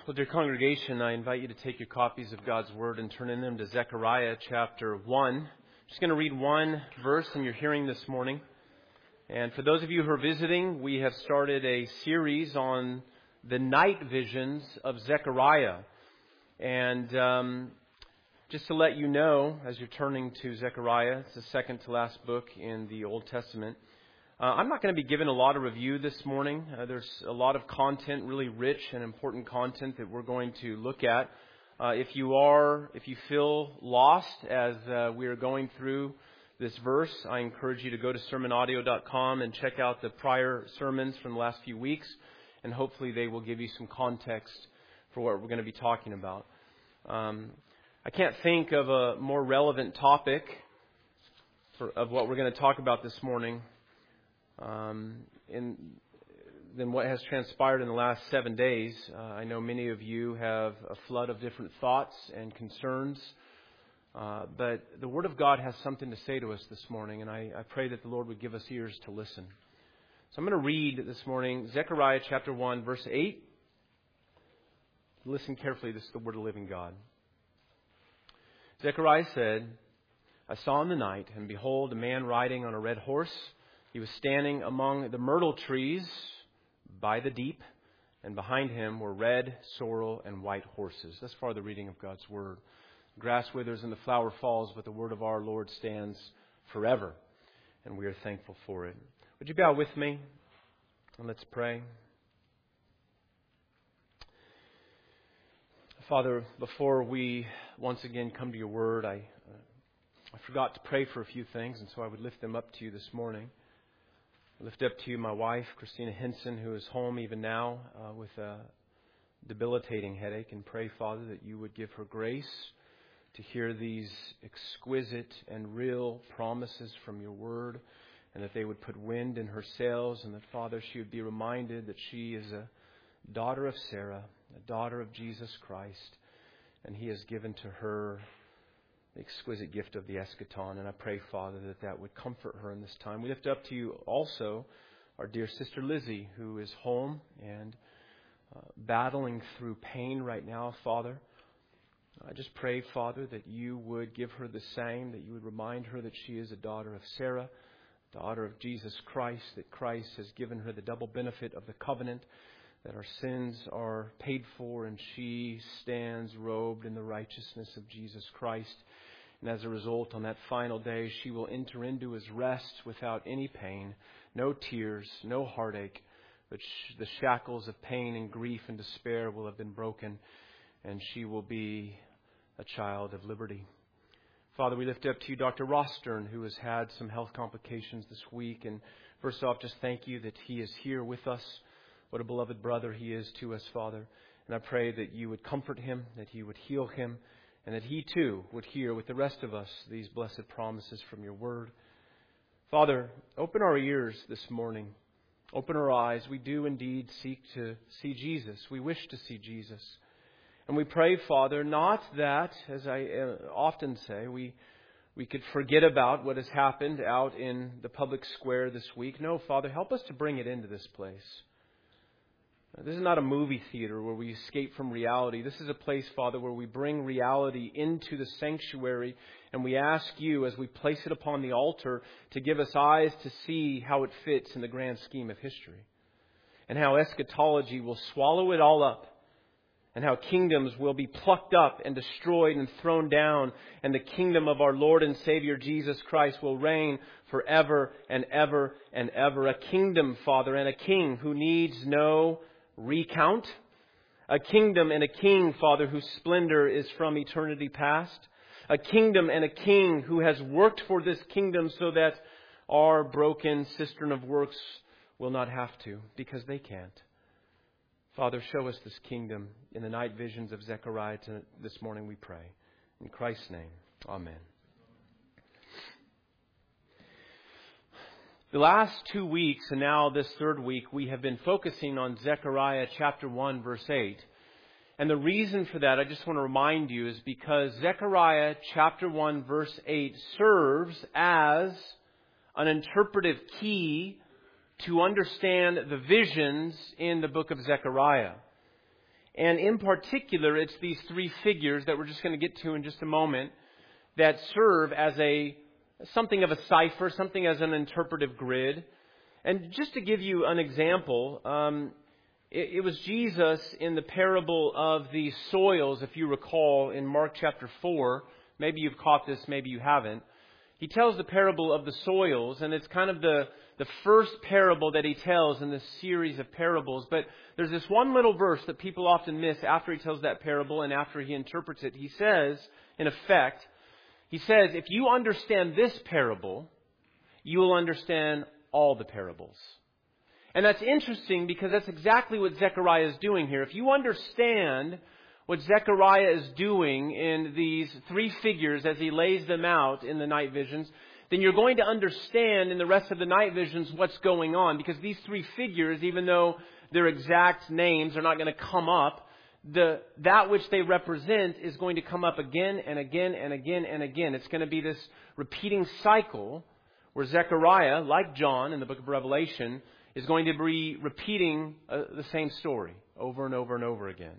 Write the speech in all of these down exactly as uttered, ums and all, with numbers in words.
Well, dear congregation, I invite you to take your copies of God's Word and turn in them to Zechariah chapter one. I'm just going to read one verse in your hearing this morning. And for those of you who are visiting, we have started a series on the night visions of Zechariah. And um, just to let you know, as you're turning to Zechariah, it's the second to last book in the Old Testament. Uh, I'm not going to be giving a lot of review this morning. Uh, there's a lot of content, really rich and important content that we're going to look at. Uh, if you are, if you feel lost as uh, we are going through this verse, I encourage you to go to sermon audio dot com and check out the prior sermons from the last few weeks, and hopefully they will give you some context for what we're going to be talking about. Um, I can't think of a more relevant topic for, of what we're going to talk about this morning Um, in, than what has transpired in the last seven days. Uh, I know many of you have a flood of different thoughts and concerns, uh, but the Word of God has something to say to us this morning, and I, I pray that the Lord would give us ears to listen. So I'm going to read this morning Zechariah chapter one, verse eight. Listen carefully, this is the Word of the living God. Zechariah said, I saw in the night, and behold, a man riding on a red horse. He was standing among the myrtle trees by the deep, and behind him were red, sorrel, and white horses. Thus far the reading of God's Word. Grass withers and the flower falls, but the Word of our Lord stands forever, and we are thankful for it. Would you bow with me, and let's pray. Father, before we once again come to your Word, I, uh, I forgot to pray for a few things, and so I would lift them up to you this morning. I lift up to you my wife, Christina Henson, who is home even now uh, with a debilitating headache, and pray, Father, that you would give her grace to hear these exquisite and real promises from your Word, and that they would put wind in her sails, and that, Father, she would be reminded that she is a daughter of Sarah, a daughter of Jesus Christ, and He has given to her the exquisite gift of the eschaton. And I pray, Father, that that would comfort her in this time. We lift up to you also our dear sister Lizzie, who is home and uh, battling through pain right now, Father. I just pray, Father, that you would give her the same, that you would remind her that she is a daughter of Sarah, daughter of Jesus Christ, that Christ has given her the double benefit of the covenant, that our sins are paid for, and she stands robed in the righteousness of Jesus Christ. And as a result, on that final day, she will enter into His rest without any pain, no tears, no heartache, but sh- the shackles of pain and grief and despair will have been broken, and she will be a child of liberty. Father, we lift up to you Doctor Rostern, who has had some health complications this week. And first off, just thank you that he is here with us. What a beloved brother he is to us, Father. And I pray that you would comfort him, that you would heal him, and that he too would hear with the rest of us these blessed promises from your Word. Father, open our ears this morning. Open our eyes. We do indeed seek to see Jesus. We wish to see Jesus. And we pray, Father, not that, as I often say, we we could forget about what has happened out in the public square this week. No, Father, help us to bring it into this place. This is not a movie theater where we escape from reality. This is a place, Father, where we bring reality into the sanctuary, and we ask you, as we place it upon the altar, to give us eyes to see how it fits in the grand scheme of history, and how eschatology will swallow it all up, and how kingdoms will be plucked up and destroyed and thrown down, and the kingdom of our Lord and Savior Jesus Christ will reign forever and ever and ever. A kingdom, Father, and a king who needs no recount. A kingdom and a king, Father, whose splendor is from eternity past. A kingdom and a king who has worked for this kingdom so that our broken cistern of works will not have to, because they can't. Father, show us this kingdom in the night visions of Zechariah this morning, we pray. In Christ's name, amen. The last two weeks, and now this third week, we have been focusing on Zechariah chapter one, verse eight. And the reason for that, I just want to remind you, is because Zechariah chapter one, verse eight serves as an interpretive key to understand the visions in the book of Zechariah. And in particular, it's these three figures that we're just going to get to in just a moment that serve as a something of a cipher, something as an interpretive grid. And just to give you an example, um, it, it was Jesus in the parable of the soils, if you recall, in Mark chapter four. Maybe you've caught this, maybe you haven't. He tells the parable of the soils, and it's kind of the, the first parable that he tells in this series of parables. But there's this one little verse that people often miss after he tells that parable and after he interprets it. He says, in effect, he says, if you understand this parable, you will understand all the parables. And that's interesting because that's exactly what Zechariah is doing here. If you understand what Zechariah is doing in these three figures as he lays them out in the night visions, then you're going to understand in the rest of the night visions what's going on. Because these three figures, even though their exact names are not going to come up, the that which they represent is going to come up again and again and again and again. It's going to be this repeating cycle where Zechariah, like John in the book of Revelation, is going to be repeating uh, the same story over and over and over again.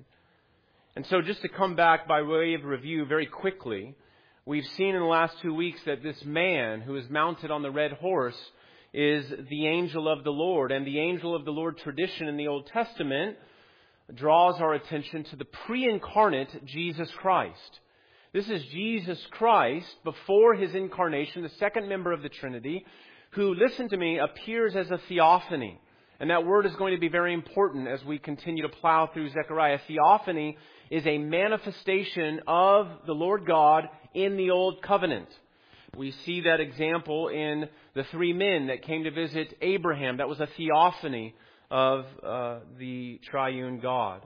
And so just to come back by way of review very quickly, we've seen in the last two weeks that this man who is mounted on the red horse is the angel of the Lord. And the angel of the Lord tradition in the Old Testament draws our attention to the pre-incarnate Jesus Christ. This is Jesus Christ before His incarnation, the second member of the Trinity, who, listen to me, appears as a theophany. And that word is going to be very important as we continue to plow through Zechariah. Theophany is a manifestation of the Lord God in the Old Covenant. We see that example in the three men that came to visit Abraham. That was a theophany of uh, the triune God.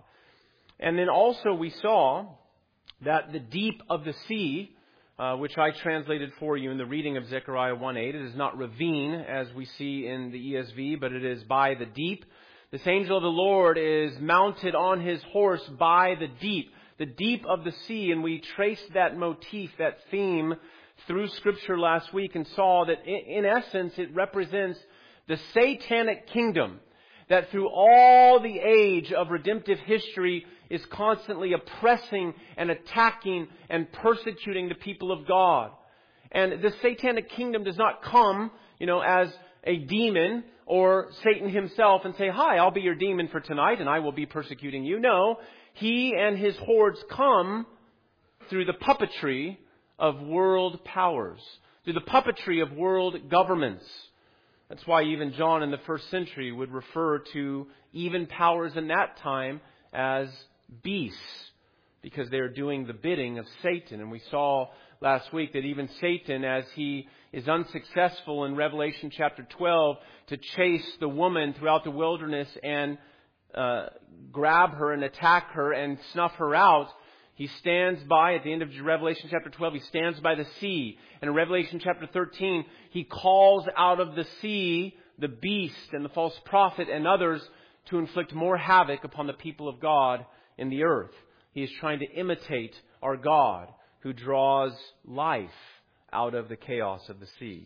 And then also we saw that the deep of the sea, uh, which I translated for you in the reading of Zechariah one eight, it is not ravine as we see in the E S V, but it is by the deep. This angel of the Lord is mounted on his horse by the deep, the deep of the sea. And we traced that motif, that theme, through Scripture last week and saw that in essence it represents the satanic kingdom that through all the age of redemptive history is constantly oppressing and attacking and persecuting the people of God. And the satanic kingdom does not come, you know, as a demon or Satan himself and say, hi, I'll be your demon for tonight and I will be persecuting you. No, he and his hordes come through the puppetry of world powers, through the puppetry of world governments. That's why even John in the first century would refer to even powers in that time as beasts, because they're doing the bidding of Satan. And we saw last week that even Satan, as he is unsuccessful in Revelation chapter twelve to chase the woman throughout the wilderness and uh, grab her and attack her and snuff her out, he stands by, at the end of Revelation chapter twelve, he stands by the sea. And in Revelation chapter thirteen, he calls out of the sea the beast and the false prophet and others to inflict more havoc upon the people of God in the earth. He is trying to imitate our God, who draws life out of the chaos of the sea.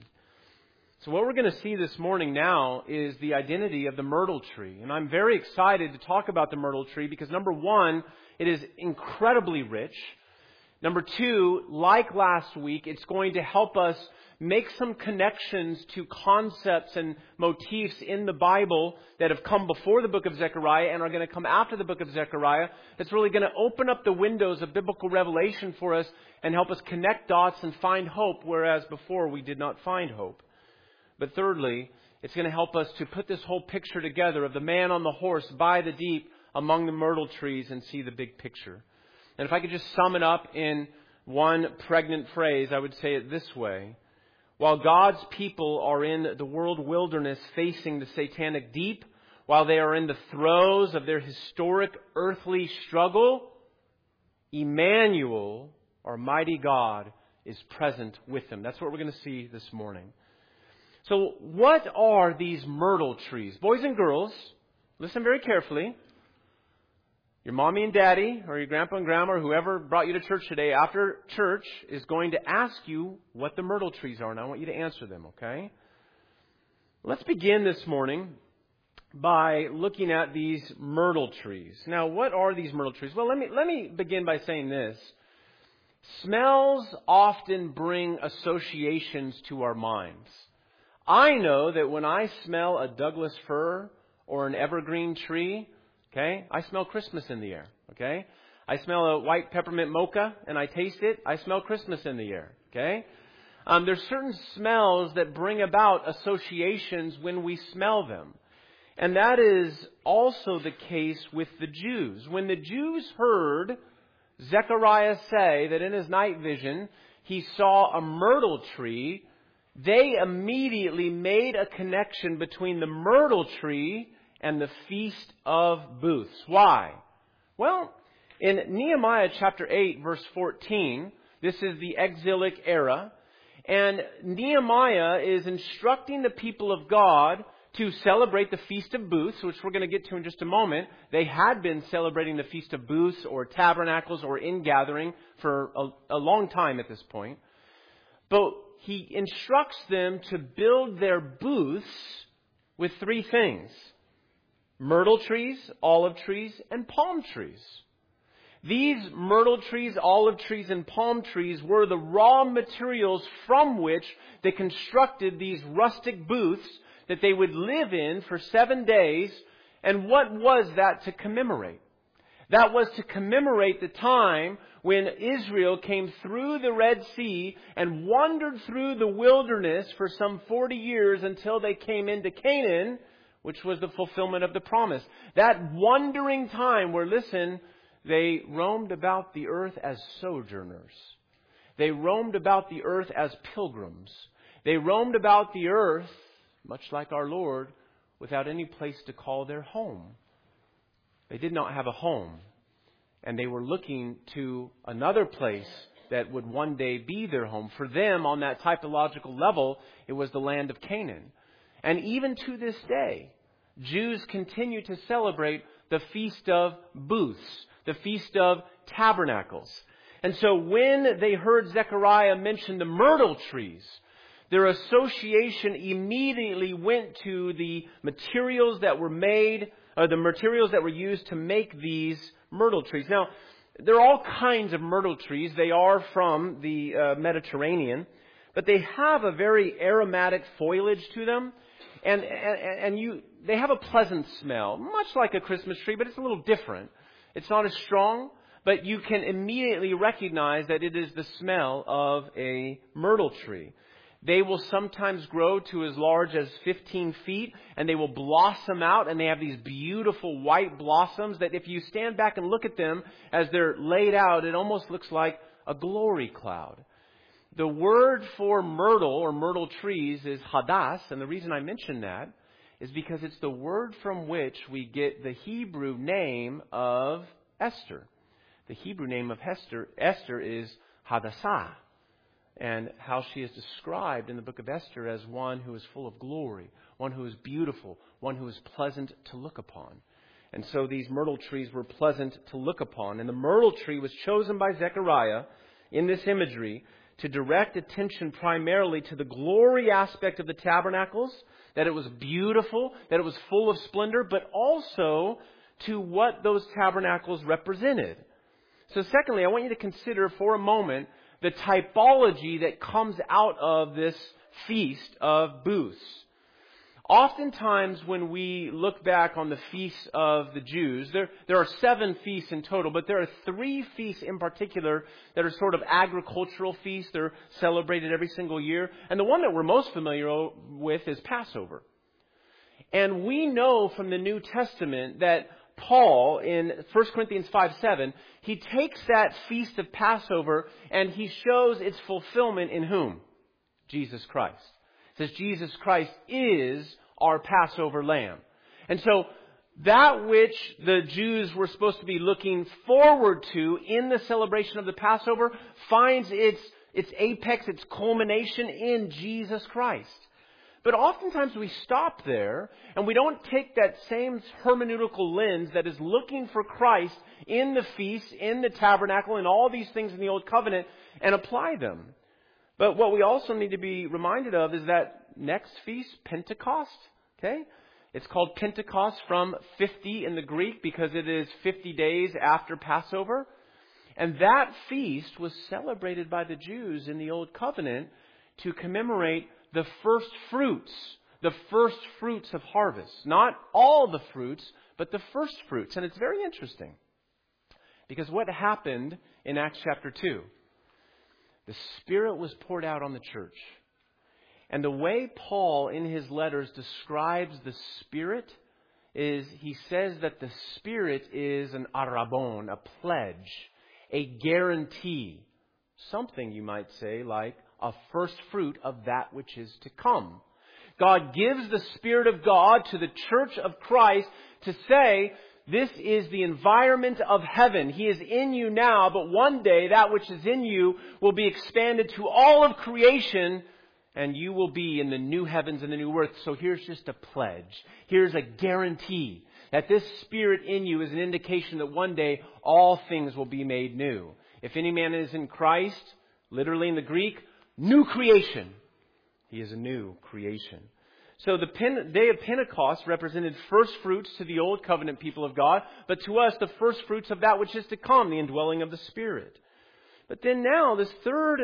So what we're going to see this morning now is the identity of the myrtle tree. And I'm very excited to talk about the myrtle tree because, number one, it is incredibly rich. Number two, like last week, it's going to help us make some connections to concepts and motifs in the Bible that have come before the book of Zechariah and are going to come after the book of Zechariah. It's really going to open up the windows of biblical revelation for us and help us connect dots and find hope, whereas before we did not find hope. But thirdly, it's going to help us to put this whole picture together of the man on the horse by the deep among the myrtle trees and see the big picture. And if I could just sum it up in one pregnant phrase, I would say it this way. While God's people are in the world wilderness facing the satanic deep, while they are in the throes of their historic earthly struggle, Emmanuel, our mighty God, is present with them. That's what we're going to see this morning. So what are these myrtle trees? Boys and girls, listen very carefully. Your mommy and daddy, or your grandpa and grandma, or whoever brought you to church today, after church, is going to ask you what the myrtle trees are. And I want you to answer them, okay? Let's begin this morning by looking at these myrtle trees. Now, what are these myrtle trees? Well, let me let me begin by saying this. Smells often bring associations to our minds. I know that when I smell a Douglas fir or an evergreen tree, okay, I smell Christmas in the air, okay? I smell a white peppermint mocha and I taste it, I smell Christmas in the air, okay? Um, there's certain smells that bring about associations when we smell them. And that is also the case with the Jews. When the Jews heard Zechariah say that in his night vision he saw a myrtle tree, they immediately made a connection between the myrtle tree and the Feast of Booths. Why? Well, in Nehemiah chapter eight, verse fourteen, this is the exilic era, and Nehemiah is instructing the people of God to celebrate the Feast of Booths, which we're going to get to in just a moment. They had been celebrating the Feast of Booths or Tabernacles or Ingathering for a, a long time at this point. But he instructs them to build their booths with three things: myrtle trees, olive trees, and palm trees. These myrtle trees, olive trees, and palm trees were the raw materials from which they constructed these rustic booths that they would live in for seven days. And what was that to commemorate? That was to commemorate the time when Israel came through the Red Sea and wandered through the wilderness for some forty years until they came into Canaan, which was the fulfillment of the promise. That wandering time where, listen, they roamed about the earth as sojourners. They roamed about the earth as pilgrims. They roamed about the earth, much like our Lord, without any place to call their home. They did not have a home. And they were looking to another place that would one day be their home. For them, on that typological level, it was the land of Canaan. And even to this day, Jews continue to celebrate the Feast of Booths, the Feast of Tabernacles. And so when they heard Zechariah mention the myrtle trees, their association immediately went to the materials that were made, or the materials that were used to make these myrtle trees. Now, there are all kinds of myrtle trees. They are from the uh, Mediterranean, but they have a very aromatic foliage to them, and and, and you they have a pleasant smell, much like a Christmas tree, but it's a little different. It's not as strong, but you can immediately recognize that it is the smell of a myrtle tree. They will sometimes grow to as large as fifteen feet, and they will blossom out, and they have these beautiful white blossoms that if you stand back and look at them as they're laid out, it almost looks like a glory cloud. The word for myrtle or myrtle trees is hadass, and the reason I mention that is because it's the word from which we get the Hebrew name of Esther. The Hebrew name of Esther, Esther is Hadassah. And how she is described in the book of Esther as one who is full of glory, one who is beautiful, one who is pleasant to look upon. And so these myrtle trees were pleasant to look upon. And the myrtle tree was chosen by Zechariah in this imagery to direct attention primarily to the glory aspect of the tabernacles, that it was beautiful, that it was full of splendor, but also to what those tabernacles represented. So secondly, I want you to consider for a moment the typology that comes out of this Feast of Booths. Oftentimes when we look back on the feasts of the Jews, there, there are seven feasts in total, but there are three feasts in particular that are sort of agricultural feasts. They're celebrated every single year. And the one that we're most familiar with is Passover. And we know from the New Testament that Paul, in First Corinthians five seven, he takes that feast of Passover and he shows its fulfillment in whom? Jesus Christ. It says Jesus Christ is our Passover lamb. And so that which the Jews were supposed to be looking forward to in the celebration of the Passover finds its, its apex, its culmination in Jesus Christ. But oftentimes we stop there and we don't take that same hermeneutical lens that is looking for Christ in the feast, in the tabernacle, in all these things in the Old Covenant and apply them. But what we also need to be reminded of is that next feast, Pentecost, okay? It's called Pentecost from fifty in the Greek because it is fifty days after Passover. And that feast was celebrated by the Jews in the Old Covenant to commemorate the first fruits, the first fruits of harvest. Not all the fruits, but the first fruits. And it's very interesting because what happened in Acts chapter two? The Spirit was poured out on the church. And the way Paul in his letters describes the Spirit is he says that the Spirit is an arrabon, a pledge, a guarantee, something you might say like a first fruit of that which is to come. God gives the Spirit of God to the church of Christ to say, this is the environment of heaven. He is in you now, but one day that which is in you will be expanded to all of creation, and you will be in the new heavens and the new earth. So here's just a pledge. Here's a guarantee that this Spirit in you is an indication that one day all things will be made new. If any man is in Christ, literally in the Greek, new creation. He is a new creation. So the Pen- day of Pentecost represented first fruits to the Old Covenant people of God, but to us the first fruits of that which is to come, the indwelling of the Spirit. But then now this third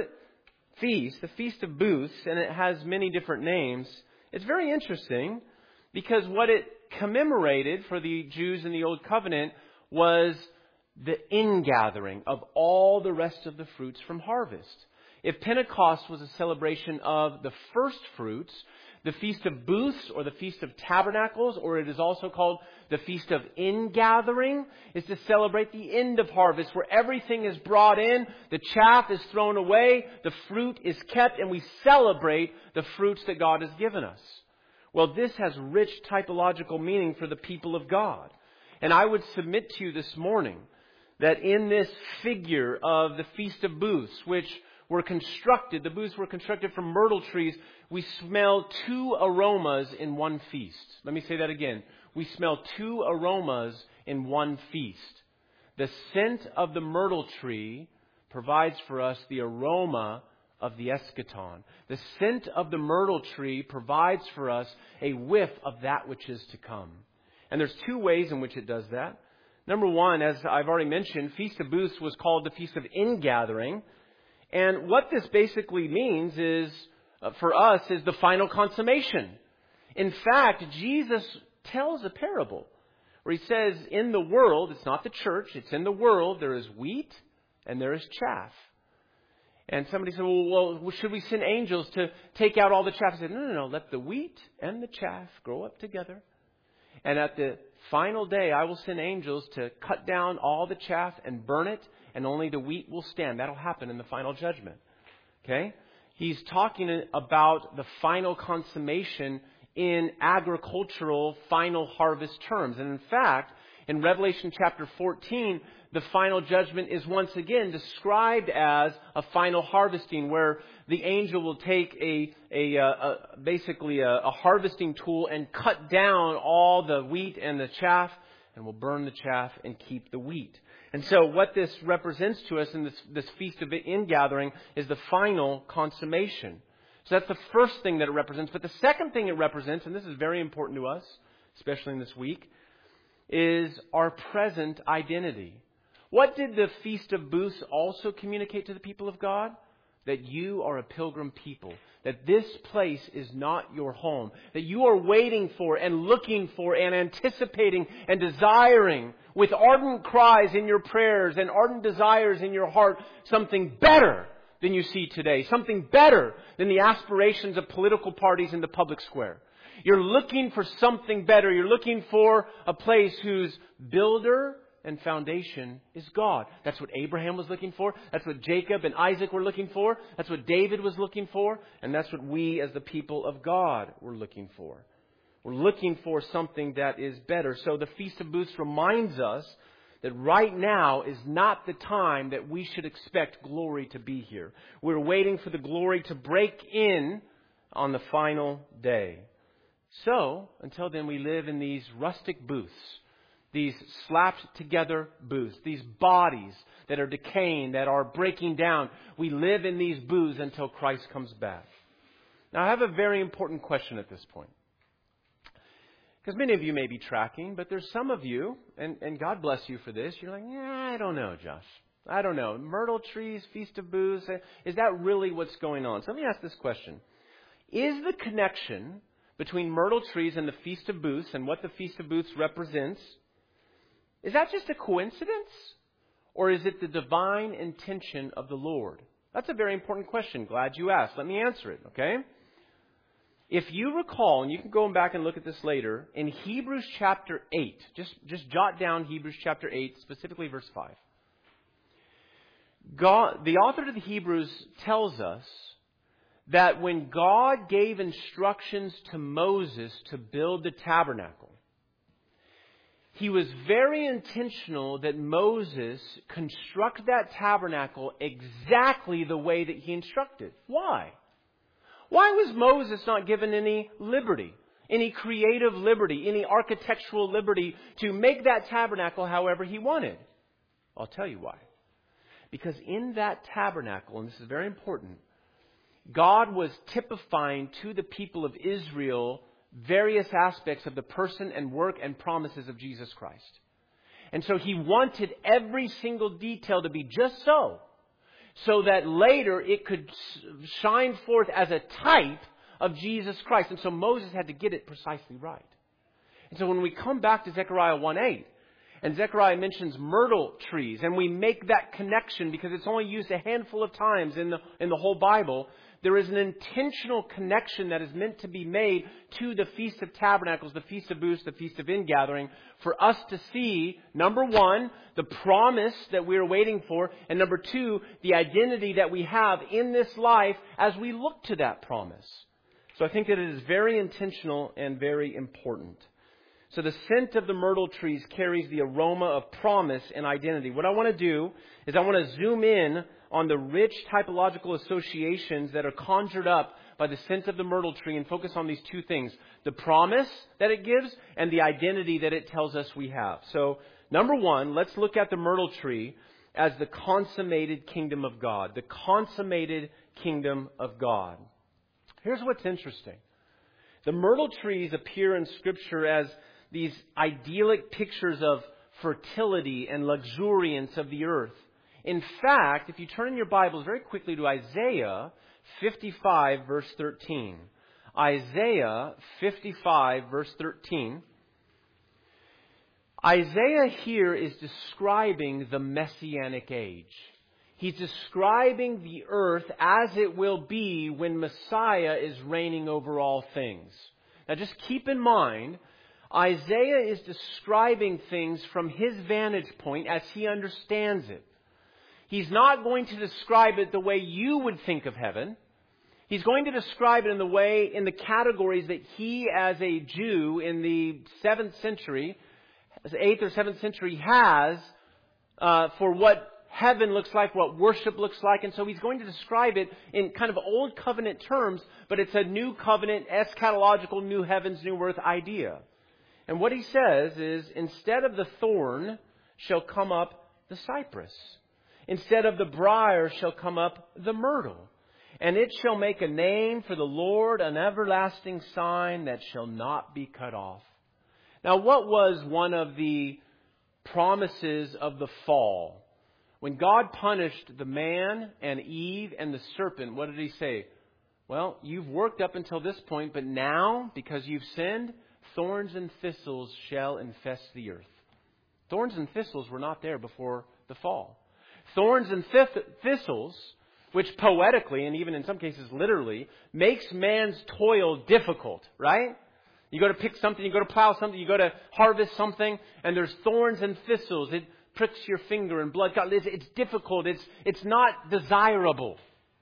feast, the Feast of Booths, and it has many different names, it's very interesting because what it commemorated for the Jews in the Old Covenant was the ingathering of all the rest of the fruits from harvest. If Pentecost was a celebration of the first fruits, the Feast of Booths or the Feast of Tabernacles, or it is also called the Feast of Ingathering, is to celebrate the end of harvest where everything is brought in, the chaff is thrown away, the fruit is kept, and we celebrate the fruits that God has given us. Well, this has rich typological meaning for the people of God. And I would submit to you this morning that in this figure of the Feast of Booths, which were constructed, the booths were constructed from myrtle trees, we smell two aromas in one feast. Let me say that again. We smell two aromas in one feast. The scent of the myrtle tree provides for us the aroma of the eschaton. The scent of the myrtle tree provides for us a whiff of that which is to come. And there's two ways in which it does that. Number one, as I've already mentioned, Feast of Booths was called the Feast of Ingathering. And what this basically means is, uh, for us, is the final consummation. In fact, Jesus tells a parable where he says, in the world, it's not the church, it's in the world, there is wheat and there is chaff. And somebody said, well, well, should we send angels to take out all the chaff? I said, no, no, no, let the wheat and the chaff grow up together. And at the final day, I will send angels to cut down all the chaff and burn it, and only the wheat will stand. That'll happen in the final judgment. Okay? He's talking about the final consummation in agricultural final harvest terms. And in fact, in Revelation chapter fourteen, the final judgment is once again described as a final harvesting, where the angel will take a, a, a, a basically a, a harvesting tool and cut down all the wheat and the chaff, and will burn the chaff and keep the wheat. And so what this represents to us in this, this Feast of Ingathering is the final consummation. So that's the first thing that it represents. But the second thing it represents, and this is very important to us, especially in this week, is our present identity. What did the Feast of Booths also communicate to the people of God? That you are a pilgrim people. That this place is not your home. That you are waiting for and looking for and anticipating and desiring with ardent cries in your prayers and ardent desires in your heart something better than you see today. Something better than the aspirations of political parties in the public square. You're looking for something better. You're looking for a place whose builder and foundation is God. That's what Abraham was looking for. That's what Jacob and Isaac were looking for. That's what David was looking for. And that's what we as the people of God were looking for. We're looking for something that is better. So the Feast of Booths reminds us that right now is not the time that we should expect glory to be here. We're waiting for the glory to break in on the final day. So, until then, we live in these rustic booths. These slapped together booths, these bodies that are decaying, that are breaking down. We live in these booths until Christ comes back. Now, I have a very important question at this point. Because many of you may be tracking, but there's some of you, and, and God bless you for this, you're like, yeah, I don't know, Josh. I don't know. Myrtle trees, Feast of Booths, is that really what's going on? So let me ask this question. Is the connection between myrtle trees and the Feast of Booths and what the Feast of Booths represents, is that just a coincidence? Or is it the divine intention of the Lord? That's a very important question. Glad you asked. Let me answer it, okay? If you recall, and you can go back and look at this later, in Hebrews chapter eight, just, just jot down Hebrews chapter eight, specifically verse five. God, the author of the Hebrews tells us that when God gave instructions to Moses to build the tabernacle, He was very intentional that Moses construct that tabernacle exactly the way that he instructed. Why? Why was Moses not given any liberty, any creative liberty, any architectural liberty to make that tabernacle however he wanted? I'll tell you why. Because in that tabernacle, and this is very important, God was typifying to the people of Israel various aspects of the person and work and promises of Jesus Christ. And so He wanted every single detail to be just so, so that later it could shine forth as a type of Jesus Christ. And so Moses had to get it precisely right. And so when we come back to Zechariah one eight, and Zechariah mentions myrtle trees, and we make that connection because it's only used a handful of times in the in the whole Bible. There is an intentional connection that is meant to be made to the Feast of Tabernacles, the Feast of Booths, the Feast of Ingathering, for us to see, number one, the promise that we are waiting for, and number two, the identity that we have in this life as we look to that promise. So I think that it is very intentional and very important. So the scent of the myrtle trees carries the aroma of promise and identity. What I want to do is I want to zoom in on the rich typological associations that are conjured up by the scent of the myrtle tree and focus on these two things. The promise that it gives and the identity that it tells us we have. So, number one, let's look at the myrtle tree as the consummated kingdom of God. The consummated kingdom of God. Here's what's interesting. The myrtle trees appear in Scripture as these idyllic pictures of fertility and luxuriance of the earth. In fact, if you turn in your Bibles very quickly to Isaiah fifty-five, verse thirteen. Isaiah fifty-five, verse thirteen. Isaiah here is describing the Messianic age. He's describing the earth as it will be when Messiah is reigning over all things. Now just keep in mind, Isaiah is describing things from his vantage point as he understands it. He's not going to describe it the way you would think of heaven. He's going to describe it in the way, in the categories that he as a Jew in the seventh century, eighth or seventh century has uh, for what heaven looks like, what worship looks like. And so he's going to describe it in kind of old covenant terms, but it's a new covenant, eschatological, new heavens, new earth idea. And what he says is, instead of the thorn shall come up the cypress. Instead of the briar shall come up the myrtle. And it shall make a name for the Lord, an everlasting sign that shall not be cut off. Now, what was one of the promises of the fall? When God punished the man and Eve and the serpent, what did He say? Well, you've worked up until this point, but now, because you've sinned, thorns and thistles shall infest the earth. Thorns and thistles were not there before the fall. Thorns and thistles, which poetically, and even in some cases literally, makes man's toil difficult, right? You go to pick something, you go to plow something, you go to harvest something, and there's thorns and thistles. It pricks your finger and blood. It's difficult. It's, it's not desirable.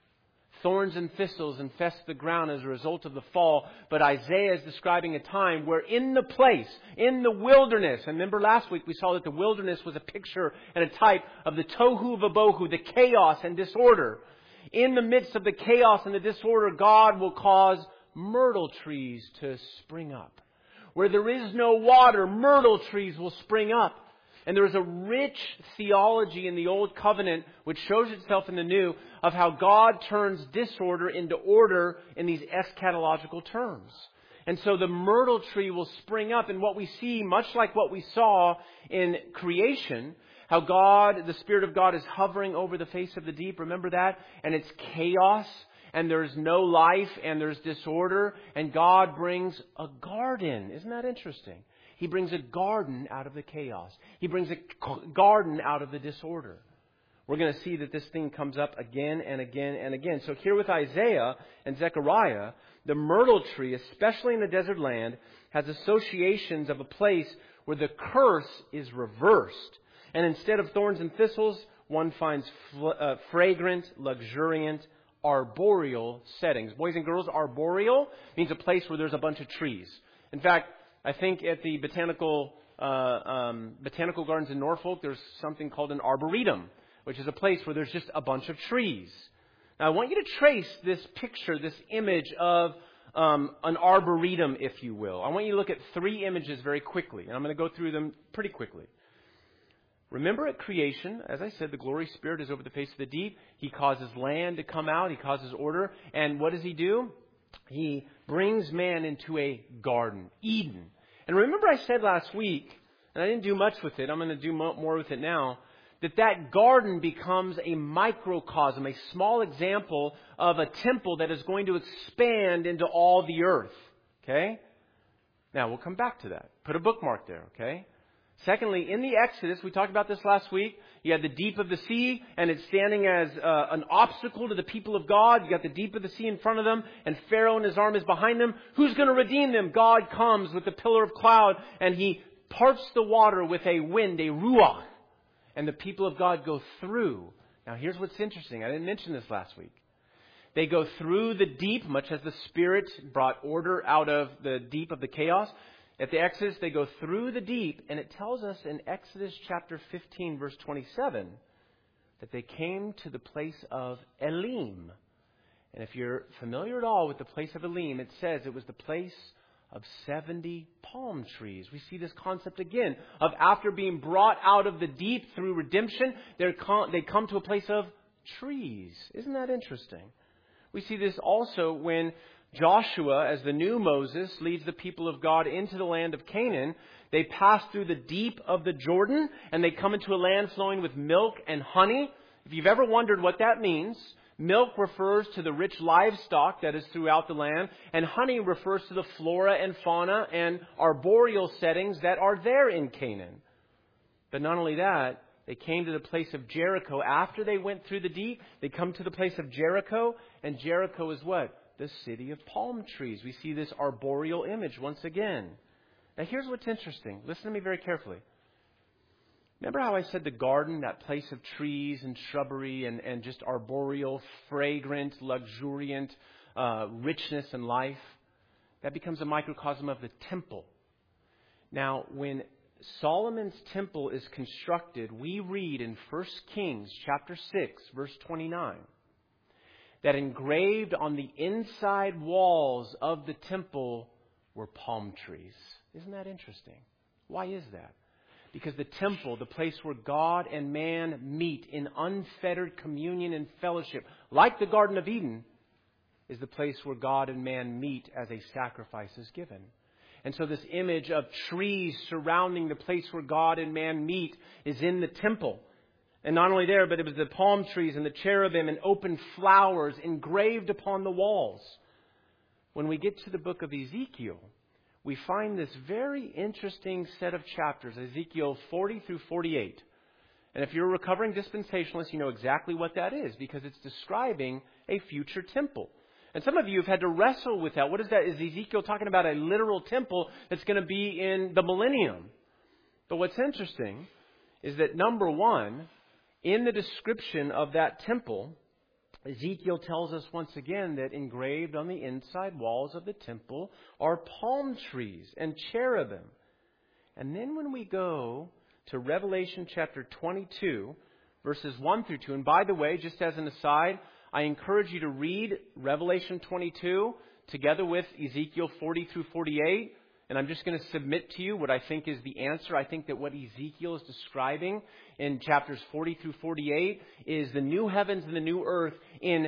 Thorns and thistles infest the ground as a result of the fall. But Isaiah is describing a time where in the place, in the wilderness, and remember last week we saw that the wilderness was a picture and a type of the tohu vabohu, the chaos and disorder. In the midst of the chaos and the disorder, God will cause myrtle trees to spring up. Where there is no water, myrtle trees will spring up. And there is a rich theology in the Old Covenant, which shows itself in the New, of how God turns disorder into order in these eschatological terms. And so the myrtle tree will spring up. And what we see, much like what we saw in creation, how God, the Spirit of God is hovering over the face of the deep. Remember that? And it's chaos. And there's no life. And there's disorder. And God brings a garden. Isn't that interesting? He brings a garden out of the chaos. He brings a garden out of the disorder. We're going to see that this thing comes up again and again and again. So here with Isaiah and Zechariah, the myrtle tree, especially in the desert land, has associations of a place where the curse is reversed. And instead of thorns and thistles, one finds fl- uh, fragrant, luxuriant, arboreal settings. Boys and girls, arboreal means a place where there's a bunch of trees. In fact, I think at the botanical uh, um, botanical gardens in Norfolk, there's something called an arboretum, which is a place where there's just a bunch of trees. Now, I want you to trace this picture, this image of um, an arboretum, if you will. I want you to look at three images very quickly, and I'm going to go through them pretty quickly. Remember at creation, as I said, the glory spirit is over the face of the deep. He causes land to come out. He causes order. And what does he do? He brings man into a garden, Eden. And remember I said last week, and I didn't do much with it, I'm going to do more with it now, that that garden becomes a microcosm, a small example of a temple that is going to expand into all the earth. Okay? Now, we'll come back to that. Put a bookmark there, okay? Secondly, in the Exodus, we talked about this last week, you had the deep of the sea, and it's standing as uh, an obstacle to the people of God. You got the deep of the sea in front of them, and Pharaoh and his arm is behind them. Who's going to redeem them? God comes with the pillar of cloud, and he parts the water with a wind, a ruach. And the people of God go through. Now, here's what's interesting. I didn't mention this last week. They go through the deep, much as the Spirit brought order out of the deep of the chaos. At the Exodus, they go through the deep, and it tells us in Exodus chapter fifteen, verse twenty-seven, that they came to the place of Elim. And if you're familiar at all with the place of Elim, it says it was the place of seventy palm trees. We see this concept again of after being brought out of the deep through redemption, they come to a place of trees. Isn't that interesting? We see this also when Joshua, as the new Moses, leads the people of God into the land of Canaan. They pass through the deep of the Jordan and they come into a land flowing with milk and honey. If you've ever wondered what that means, milk refers to the rich livestock that is throughout the land, and honey refers to the flora and fauna and arboreal settings that are there in Canaan. But not only that, they came to the place of Jericho. After they went through the deep, they come to the place of Jericho, and Jericho is what? The city of palm trees. We see this arboreal image once again. Now here's what's interesting. Listen to me very carefully. Remember how I said the garden, that place of trees and shrubbery and, and just arboreal, fragrant, luxuriant uh, richness and life? That becomes a microcosm of the temple. Now, when Solomon's temple is constructed, we read in First Kings chapter six, verse twenty-nine, that engraved on the inside walls of the temple were palm trees. Isn't that interesting? Why is that? Because the temple, the place where God and man meet in unfettered communion and fellowship, like the Garden of Eden, is the place where God and man meet as a sacrifice is given. And so this image of trees surrounding the place where God and man meet is in the temple. And not only there, but it was the palm trees and the cherubim and open flowers engraved upon the walls. When we get to the book of Ezekiel, we find this very interesting set of chapters, Ezekiel forty through forty-eight. And if you're a recovering dispensationalist, you know exactly what that is, because it's describing a future temple. And some of you have had to wrestle with that. What is that? Is Ezekiel talking about a literal temple that's going to be in the millennium? But what's interesting is that, number one, in the description of that temple, Ezekiel tells us once again that engraved on the inside walls of the temple are palm trees and cherubim. And then when we go to Revelation chapter twenty-two, verses one through two, and by the way, just as an aside, I encourage you to read Revelation twenty-two together with Ezekiel forty through forty-eight. And I'm just going to submit to you what I think is the answer. I think that what Ezekiel is describing in chapters forty through forty-eight is the new heavens and the new earth in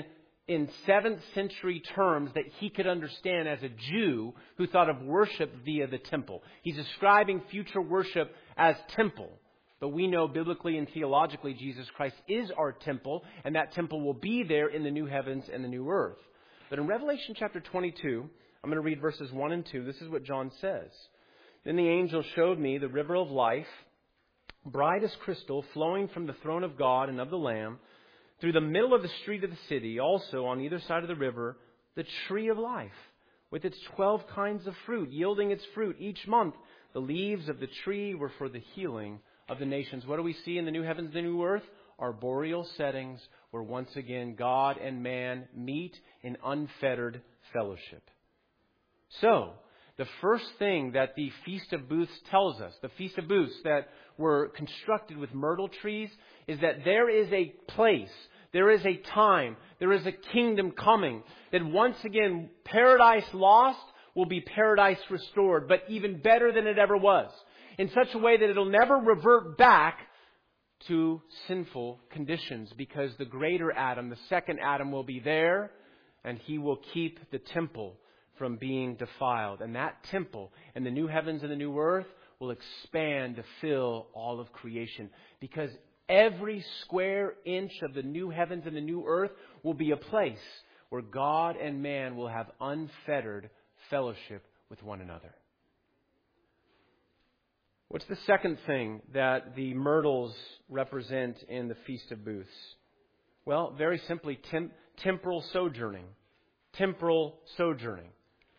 in seventh century terms that he could understand as a Jew who thought of worship via the temple. He's describing future worship as temple. But we know biblically and theologically Jesus Christ is our temple, and that temple will be there in the new heavens and the new earth. But in Revelation chapter twenty-two, I'm going to read verses one and two. This is what John says. Then the angel showed me the river of life, bright as crystal, flowing from the throne of God and of the Lamb, through the middle of the street of the city. Also on either side of the river, the tree of life, with its twelve kinds of fruit, yielding its fruit each month. The leaves of the tree were for the healing of the nations. What do we see in the new heavens, the new earth? Arboreal settings where once again God and man meet in unfettered fellowship. So, the first thing that the Feast of Booths tells us, the Feast of Booths that were constructed with myrtle trees, is that there is a place, there is a time, there is a kingdom coming, that once again paradise lost will be paradise restored, but even better than it ever was, in such a way that it'll never revert back to sinful conditions, because the greater Adam, the second Adam, will be there, and he will keep the temple from being defiled. And that temple and the new heavens and the new earth will expand to fill all of creation, because every square inch of the new heavens and the new earth will be a place where God and man will have unfettered fellowship with one another. What's the second thing that the myrtles represent in the Feast of Booths? Well, very simply, tem- temporal sojourning. Temporal sojourning.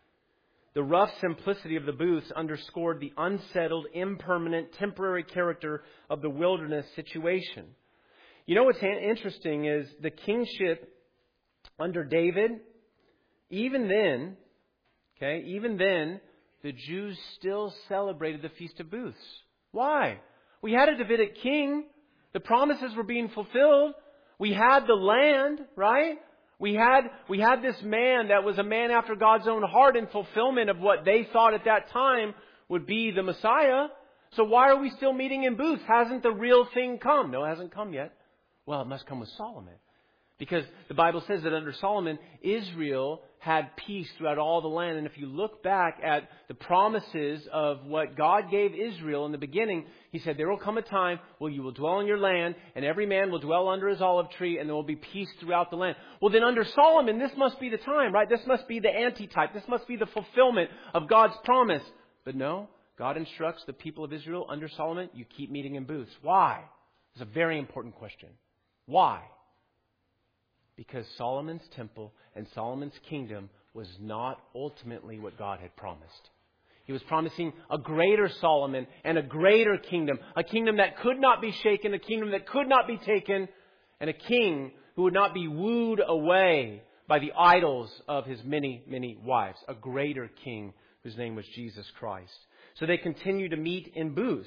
The rough simplicity of the booths underscored the unsettled, impermanent, temporary character of the wilderness situation. You know what's interesting is the kingship under David, even then, okay, even then, the Jews still celebrated the Feast of Booths. Why? We had a Davidic king. The promises were being fulfilled. We had the land, right? We had, we had this man that was a man after God's own heart in fulfillment of what they thought at that time would be the Messiah. So why are we still meeting in booths? Hasn't the real thing come? No, it hasn't come yet. Well, it must come with Solomon. Because the Bible says that under Solomon, Israel had peace throughout all the land. And if you look back at the promises of what God gave Israel in the beginning, He said, there will come a time where you will dwell in your land, and every man will dwell under his olive tree, and there will be peace throughout the land. Well, then under Solomon, this must be the time, right? This must be the antitype. This must be the fulfillment of God's promise. But no, God instructs the people of Israel under Solomon, you keep meeting in booths. Why? It's a very important question. Why? Because Solomon's temple and Solomon's kingdom was not ultimately what God had promised. He was promising a greater Solomon and a greater kingdom, a kingdom that could not be shaken, a kingdom that could not be taken, and a king who would not be wooed away by the idols of his many, many wives. A greater king whose name was Jesus Christ. So they continue to meet in booths.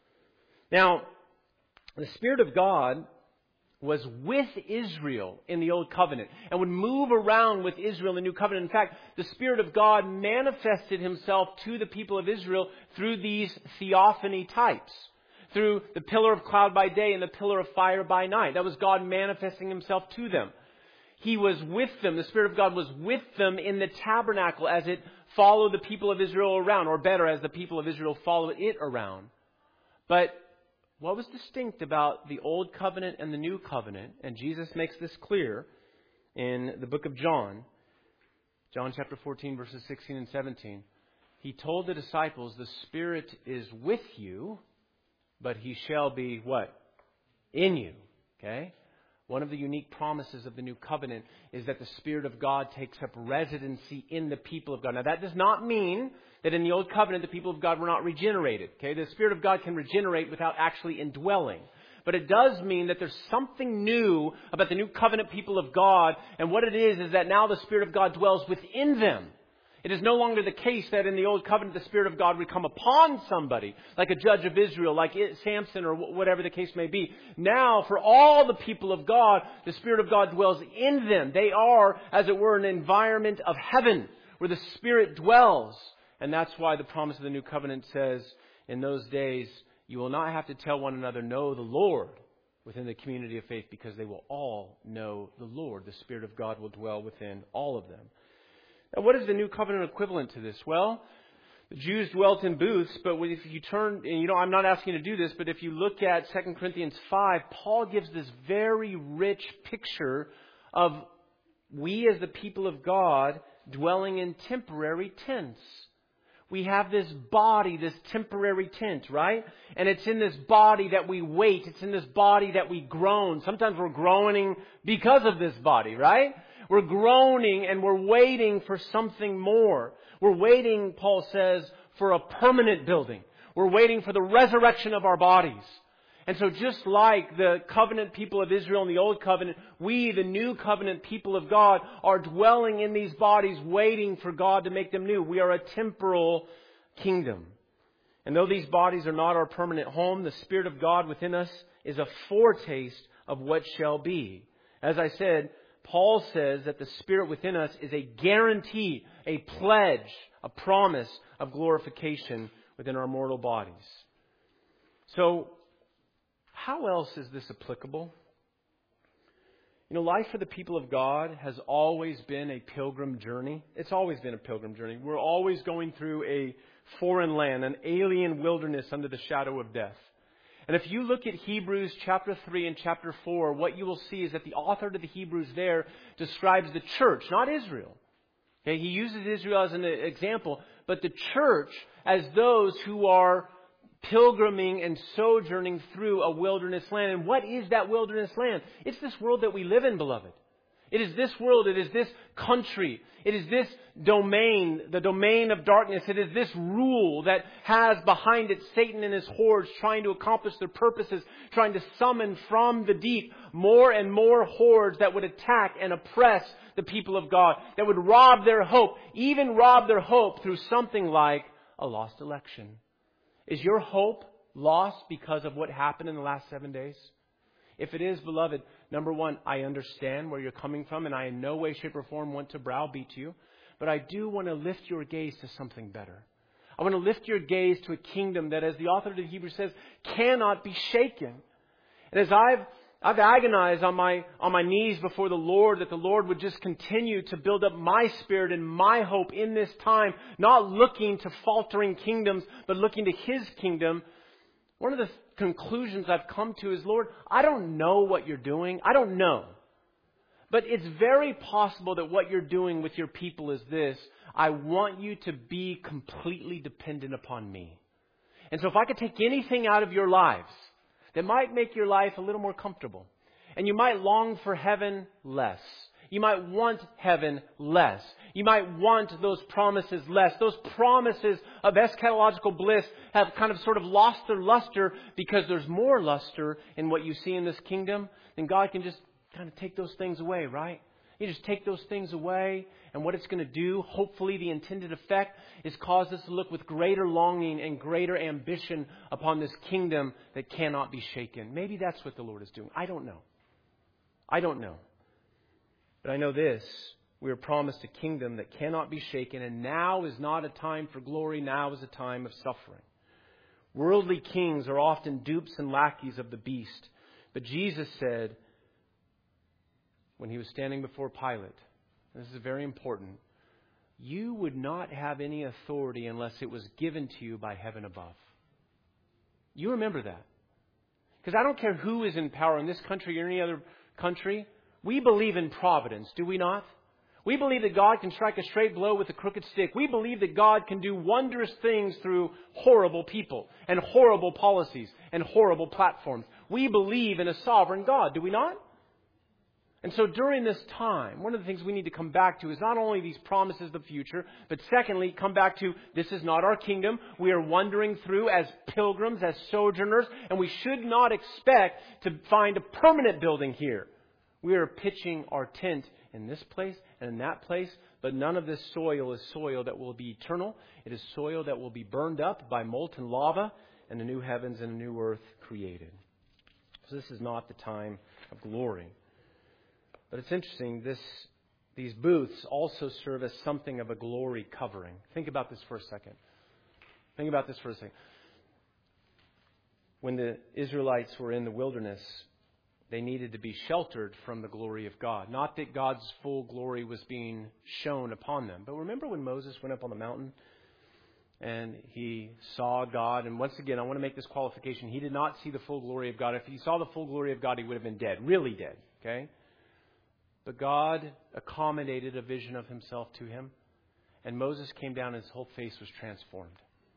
Now, the Spirit of God was with Israel in the Old Covenant and would move around with Israel in the New Covenant. In fact, the Spirit of God manifested Himself to the people of Israel through these theophany types, through the pillar of cloud by day and the pillar of fire by night. That was God manifesting Himself to them. He was with them. The Spirit of God was with them in the tabernacle as it followed the people of Israel around, or better, as the people of Israel followed it around. But what was distinct about the Old Covenant and the New Covenant, and Jesus makes this clear in the book of John, John chapter fourteen, verses sixteen and seventeen. He told the disciples, the Spirit is with you, but He shall be what? In you. Okay? One of the unique promises of the New Covenant is that the Spirit of God takes up residency in the people of God. Now, that does not mean that in the Old Covenant the people of God were not regenerated. Okay, the Spirit of God can regenerate without actually indwelling. But it does mean that there's something new about the New Covenant people of God. And what it is, is that now the Spirit of God dwells within them. It is no longer the case that in the Old Covenant the Spirit of God would come upon somebody, like a judge of Israel, like Samson or whatever the case may be. Now, for all the people of God, the Spirit of God dwells in them. They are, as it were, an environment of heaven where the Spirit dwells. And that's why the promise of the New Covenant says, in those days, you will not have to tell one another, know the Lord, within the community of faith because they will all know the Lord. The Spirit of God will dwell within all of them. Now, what is the new covenant equivalent to this? Well, the Jews dwelt in booths, but if you turn, and you know, I'm not asking you to do this, but if you look at Second Corinthians five, Paul gives this very rich picture of we as the people of God dwelling in temporary tents. We have this body, this temporary tent, right? And it's in this body that we wait. It's in this body that we groan. Sometimes we're groaning because of this body, right? We're groaning and we're waiting for something more. We're waiting, Paul says, for a permanent building. We're waiting for the resurrection of our bodies. And so just like the covenant people of Israel in the Old Covenant, we, the new covenant people of God, are dwelling in these bodies waiting for God to make them new. We are a temporal kingdom. And though these bodies are not our permanent home, the Spirit of God within us is a foretaste of what shall be. As I said, Paul says that the Spirit within us is a guarantee, a pledge, a promise of glorification within our mortal bodies. So, how else is this applicable? You know, life for the people of God has always been a pilgrim journey. It's always been a pilgrim journey. We're always going through a foreign land, an alien wilderness under the shadow of death. And if you look at Hebrews chapter three and chapter four, what you will see is that the author to the Hebrews there describes the church, not Israel. Okay, he uses Israel as an example, but the church as those who are pilgriming and sojourning through a wilderness land. And what is that wilderness land? It's this world that we live in, beloved. It is this world. It is this country. It is this domain, the domain of darkness. It is this rule that has behind it Satan and his hordes trying to accomplish their purposes, trying to summon from the deep more and more hordes that would attack and oppress the people of God, that would rob their hope, even rob their hope through something like a lost election. Is your hope lost because of what happened in the last seven days? If it is, beloved, number one, I understand where you're coming from, and I in no way, shape, or form want to browbeat you. But I do want to lift your gaze to something better. I want to lift your gaze to a kingdom that, as the author of the Hebrews says, cannot be shaken. And as I've I've agonized on my on my knees before the Lord that the Lord would just continue to build up my spirit and my hope in this time, not looking to faltering kingdoms, but looking to His kingdom. One of the conclusions I've come to is, Lord, I don't know what you're doing. I don't know. But it's very possible that what you're doing with your people is this. I want you to be completely dependent upon me. And so if I could take anything out of your lives that might make your life a little more comfortable. And you might long for heaven less. You might want heaven less. You might want those promises less. Those promises of eschatological bliss have kind of sort of lost their luster because there's more luster in what you see in this kingdom. And God can just kind of take those things away, right? You just take those things away, and what it's going to do, hopefully the intended effect, is cause us to look with greater longing and greater ambition upon this kingdom that cannot be shaken. Maybe that's what the Lord is doing. I don't know. I don't know. But I know this. We are promised a kingdom that cannot be shaken, and now is not a time for glory. Now is a time of suffering. Worldly kings are often dupes and lackeys of the beast. But Jesus said, when He was standing before Pilate, this is very important, you would not have any authority unless it was given to you by heaven above. You remember that. Because I don't care who is in power in this country or any other country. We believe in providence, do we not? We believe that God can strike a straight blow with a crooked stick. We believe that God can do wondrous things through horrible people and horrible policies and horrible platforms. We believe in a sovereign God, do we not? And so during this time, one of the things we need to come back to is not only these promises of the future, but secondly, come back to this is not our kingdom. We are wandering through as pilgrims, as sojourners, and we should not expect to find a permanent building here. We are pitching our tent in this place and in that place, but none of this soil is soil that will be eternal. It is soil that will be burned up by molten lava and a new heavens and a new earth created. So this is not the time of glory. But it's interesting, this, these booths also serve as something of a glory covering. Think about this for a second. Think about this for a second. When the Israelites were in the wilderness, they needed to be sheltered from the glory of God. Not that God's full glory was being shown upon them. But remember when Moses went up on the mountain and he saw God? And once again, I want to make this qualification. He did not see the full glory of God. If he saw the full glory of God, he would have been dead. Really dead. Okay? But God accommodated a vision of himself to him. And Moses came down and his whole face was transformed.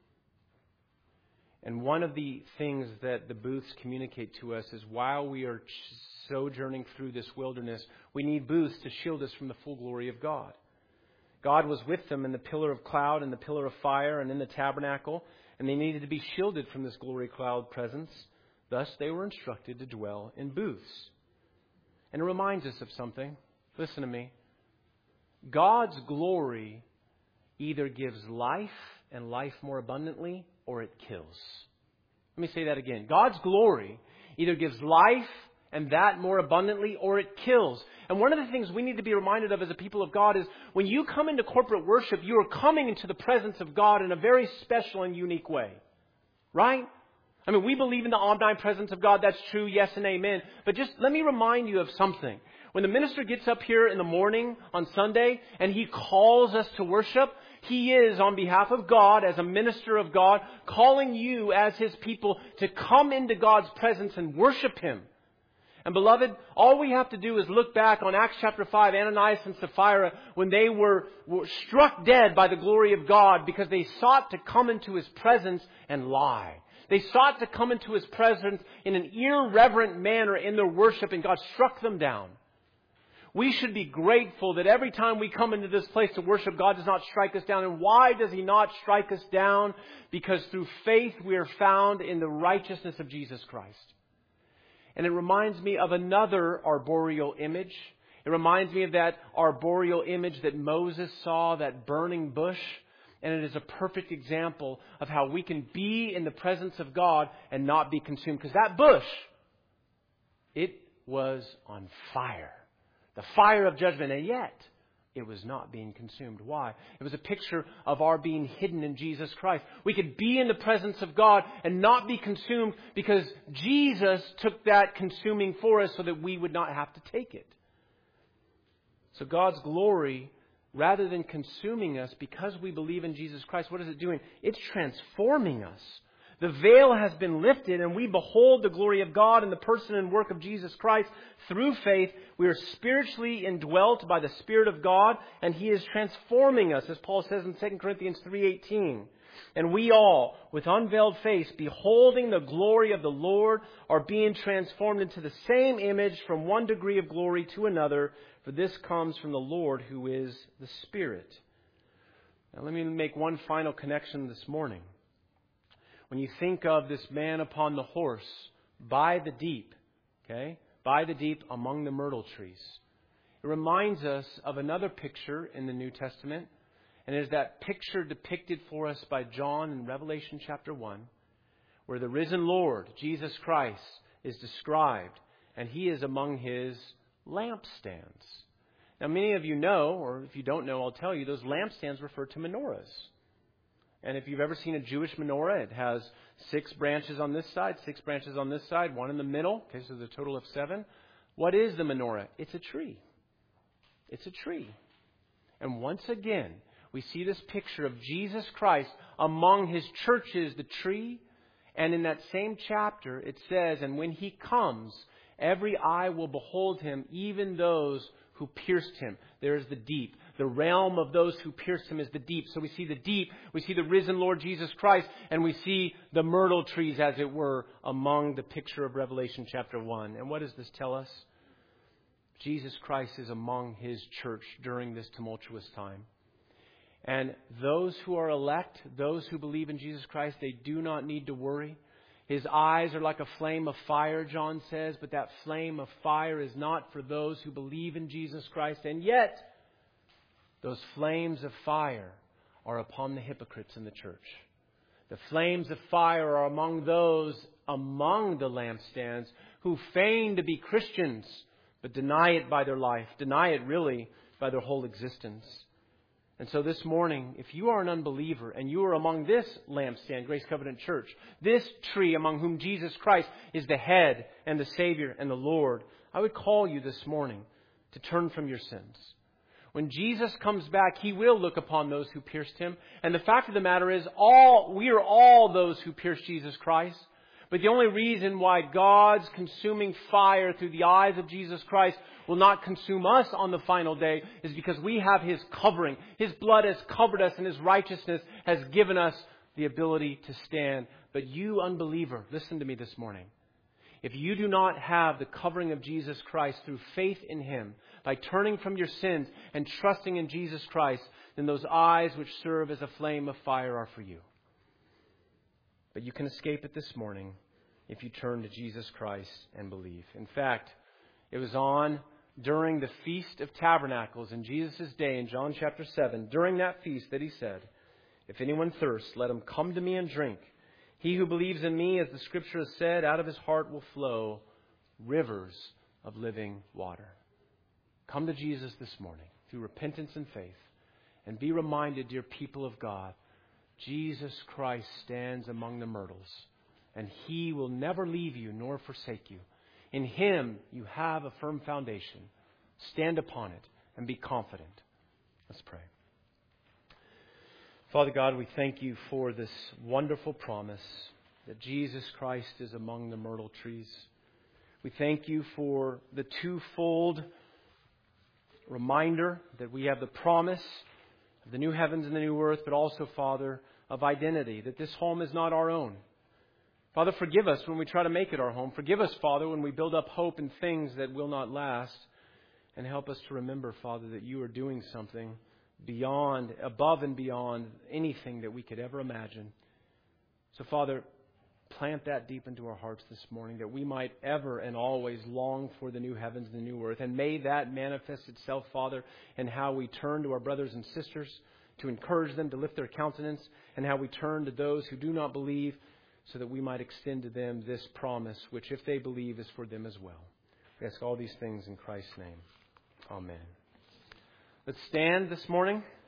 And one of the things that the booths communicate to us is while we are sojourning through this wilderness, we need booths to shield us from the full glory of God. God was with them in the pillar of cloud and the pillar of fire and in the tabernacle, and they needed to be shielded from this glory cloud presence. Thus, they were instructed to dwell in booths. And it reminds us of something. Listen to me. God's glory either gives life and life more abundantly, or it kills. Let me say that again. God's glory either gives life and that more abundantly, or it kills. And one of the things we need to be reminded of as a people of God is when you come into corporate worship, you are coming into the presence of God in a very special and unique way. Right? I mean, we believe in the omnipresence of God. That's true. Yes and amen. But just let me remind you of something. When the minister gets up here in the morning on Sunday and he calls us to worship, he is, on behalf of God, as a minister of God, calling you as his people to come into God's presence and worship him. And beloved, all we have to do is look back on Acts chapter five, Ananias and Sapphira, when they were, were struck dead by the glory of God because they sought to come into his presence and lie. They sought to come into his presence in an irreverent manner in their worship, and God struck them down. We should be grateful that every time we come into this place to worship, God does not strike us down. And why does he not strike us down? Because through faith we are found in the righteousness of Jesus Christ. And it reminds me of another arboreal image. It reminds me of that arboreal image that Moses saw, that burning bush. And it is a perfect example of how we can be in the presence of God and not be consumed. Because that bush, it was on fire. The fire of judgment, and yet it was not being consumed. Why? It was a picture of our being hidden in Jesus Christ. We could be in the presence of God and not be consumed because Jesus took that consuming for us so that we would not have to take it. So God's glory, rather than consuming us because we believe in Jesus Christ, what is it doing? It's transforming us. The veil has been lifted and we behold the glory of God in the person and work of Jesus Christ. Through faith, we are spiritually indwelt by the Spirit of God, and he is transforming us, as Paul says in Second Corinthians three eighteen. And we all, with unveiled face, beholding the glory of the Lord, are being transformed into the same image from one degree of glory to another, for this comes from the Lord who is the Spirit. Now let me make one final connection this morning. When you think of this man upon the horse by the deep, okay, by the deep among the myrtle trees, it reminds us of another picture in the New Testament. And it is that picture depicted for us by John in Revelation chapter one, where the risen Lord, Jesus Christ, is described, and he is among his lampstands. Now, many of you know, or if you don't know, I'll tell you, those lampstands refer to menorahs. And if you've ever seen a Jewish menorah, it has six branches on this side, six branches on this side, one in the middle. Okay, so there's a total of seven. What is the menorah? It's a tree. It's a tree. And once again, we see this picture of Jesus Christ among his churches, the tree. And in that same chapter, it says, and when he comes, every eye will behold him, even those who pierced him. There is the deep. The realm of those who pierced him is the deep. So we see the deep, we see the risen Lord Jesus Christ, and we see the myrtle trees, as it were, among the picture of Revelation chapter one. And what does this tell us? Jesus Christ is among his church during this tumultuous time. And those who are elect, those who believe in Jesus Christ, they do not need to worry. His eyes are like a flame of fire, John says, but that flame of fire is not for those who believe in Jesus Christ. And yet, those flames of fire are upon the hypocrites in the church. The flames of fire are among those among the lampstands who feign to be Christians, but deny it by their life, deny it really by their whole existence. And so this morning, if you are an unbeliever and you are among this lampstand, Grace Covenant Church, this tree among whom Jesus Christ is the head and the Savior and the Lord, I would call you this morning to turn from your sins. When Jesus comes back, He will look upon those who pierced Him. And the fact of the matter is, all we are all those who pierced Jesus Christ. But the only reason why God's consuming fire through the eyes of Jesus Christ will not consume us on the final day is because we have His covering. His blood has covered us and His righteousness has given us the ability to stand. But you, unbeliever, listen to me this morning. If you do not have the covering of Jesus Christ through faith in Him, by turning from your sins and trusting in Jesus Christ, then those eyes which serve as a flame of fire are for you. But you can escape it this morning if you turn to Jesus Christ and believe. In fact, it was on during the Feast of Tabernacles in Jesus' day in John chapter seven, during that feast that He said, "If anyone thirsts, let him come to me and drink. He who believes in me, as the Scripture has said, out of his heart will flow rivers of living water." Come to Jesus this morning through repentance and faith, and be reminded, dear people of God, Jesus Christ stands among the myrtles, and He will never leave you nor forsake you. In Him you have a firm foundation. Stand upon it and be confident. Let's pray. Father God, we thank You for this wonderful promise that Jesus Christ is among the myrtle trees. We thank You for the twofold reminder that we have the promise of the new heavens and the new earth, but also, Father, of identity, that this home is not our own. Father, forgive us when we try to make it our home. Forgive us, Father, when we build up hope in things that will not last. And help us to remember, Father, that You are doing something beyond, above and beyond anything that we could ever imagine. So, Father, plant that deep into our hearts this morning, that we might ever and always long for the new heavens and the new earth. And may that manifest itself, Father, in how we turn to our brothers and sisters to encourage them to lift their countenance, and how we turn to those who do not believe, so that we might extend to them this promise, which, if they believe, is for them as well. We ask all these things in Christ's name. Amen. Let's stand this morning.